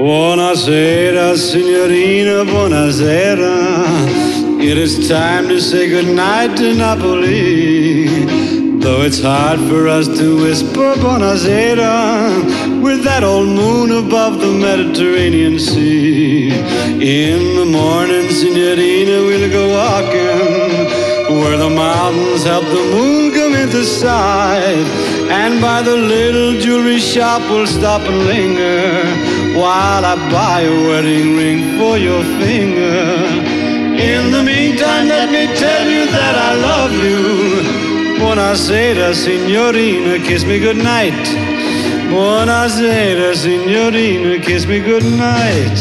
Buonasera, signorina, buonasera. It is time to say goodnight to Napoli. Though it's hard for us to whisper buonasera with that old moon above the Mediterranean Sea. In the morning, signorina, we'll go walking where the mountains help the moon come into sight. And by the little jewelry shop we'll stop and linger while I buy a wedding ring for your finger. In the meantime, let me tell you that I love you. Buonasera, signorina, kiss me goodnight. Buonasera, signorina, kiss me goodnight.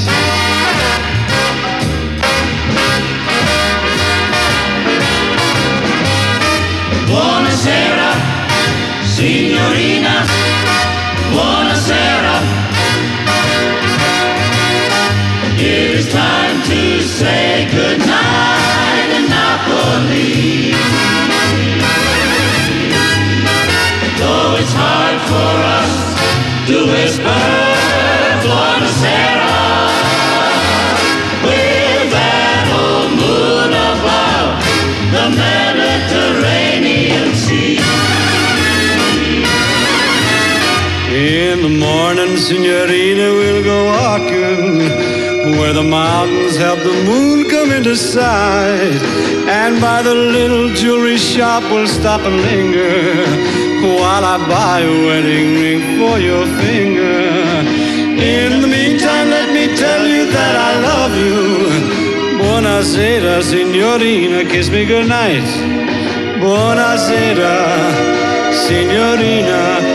Buonasera, signorina, buonasera. It is time to say goodnight in Napoli. Though it's hard for us to whisper buonasera with that old moon above the Mediterranean Sea. In the morning, signorina, we'll go walking where the mountains help the moon come into sight. And by the little jewelry shop we'll stop and linger while I buy a wedding ring for your finger. In the meantime, let me tell you that I love you. Buonasera, signorina, kiss me goodnight. Buonasera, signorina,